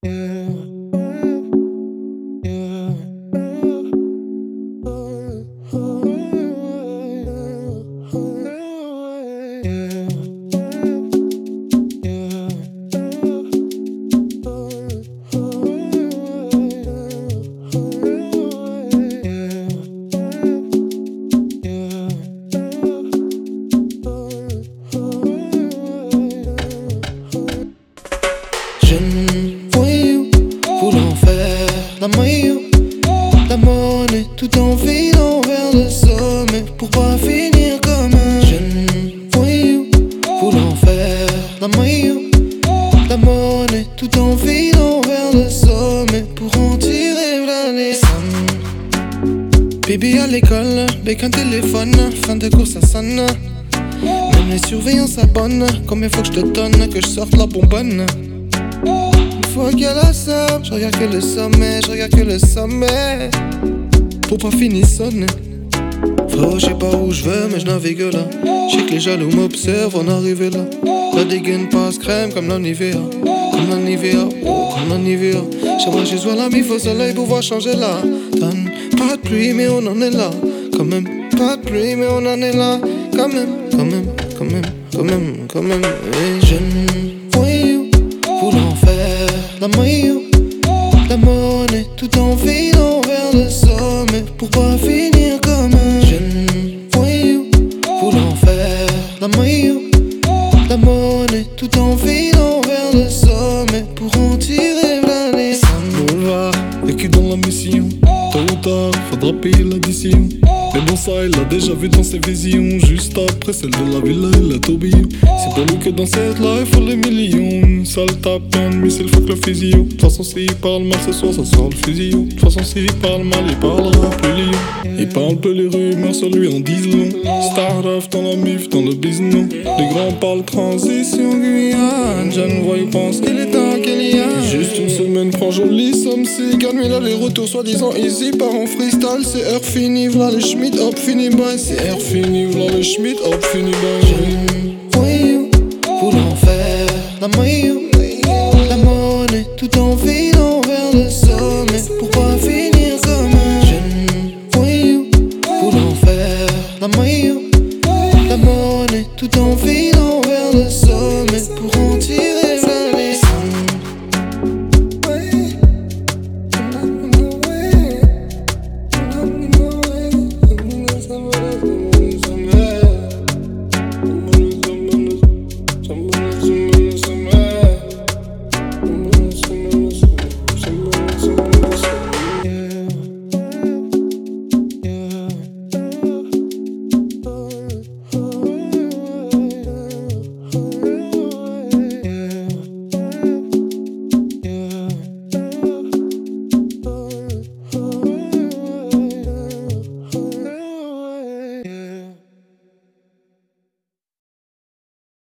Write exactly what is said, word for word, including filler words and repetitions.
Jeune voyou, pour l'enfer, la maillot, la monnaie, tout en filant vers le sommet, pour pas finir comme un jeune voyou, pour l'enfer, la maillot, la monnaie, tout en filant vers le sommet, pour en tirer la leçon. Baby à l'école, bec un téléphone, fin de course à sonne. Même les surveillants s'abonnent, combien faut que je te donne, que je sorte la bonbonne. Une fois qu'il y a la somme, je regarde que le sommet, je regarde que le sommet, pour pas finir sonner. Frérot, je sais pas où je veux, mais je navigue là. Je sais que les jaloux m'observent en arriver là. La dégaine passe crème comme la Nivea, comme la Nivea, oh, comme la Nivea. J'aimerais juste voir la mif au soleil pour voir changer la donne. Pas de pluie, mais on en est là, quand même. Pas de pluie, mais on en est là, quand même, quand même, quand même, quand même, quand même. Et jeune voyou, pour l'enfer, la maillot, la monnaie, tout en filant vers le sommet, pour pas finir comme un jeune voyou, pour l'enfer, la maillot, la monnaie, tout en filant vers le sommet, pour en tirer la leçon. Boulevard, vécu dans la mission, tôt ou tard, faudra payer l'addition. Mais bon, ça, il l'a déjà vu dans ses visions. Juste après celle de la villa et la tourbillon. C'est pour lui que dans cette life, il faut les millions. Une sale tape, un missile, faut que le physio. De toute façon, s'il parle mal ce soir, ça sort le fusil. De toute façon, s'il parle mal, il parlera plus lion. Il parle peu, les rumeurs sur lui en disent long. Start off dans la mif, dans le business. Les grands parlent transition Guyane. Jeune voyou pense qu'il est un Kélian. Juste une semaine, prend jolie somme. C'est nuit là, les retours soi-disant easy. Part en freestyle, c'est heure finie, v'là les Schmitt, hop, fini, bye. C'est heure finie, v'là les Schmitt, hop, fini, bye. Jeune voyou, pour l'enfer, la maillot,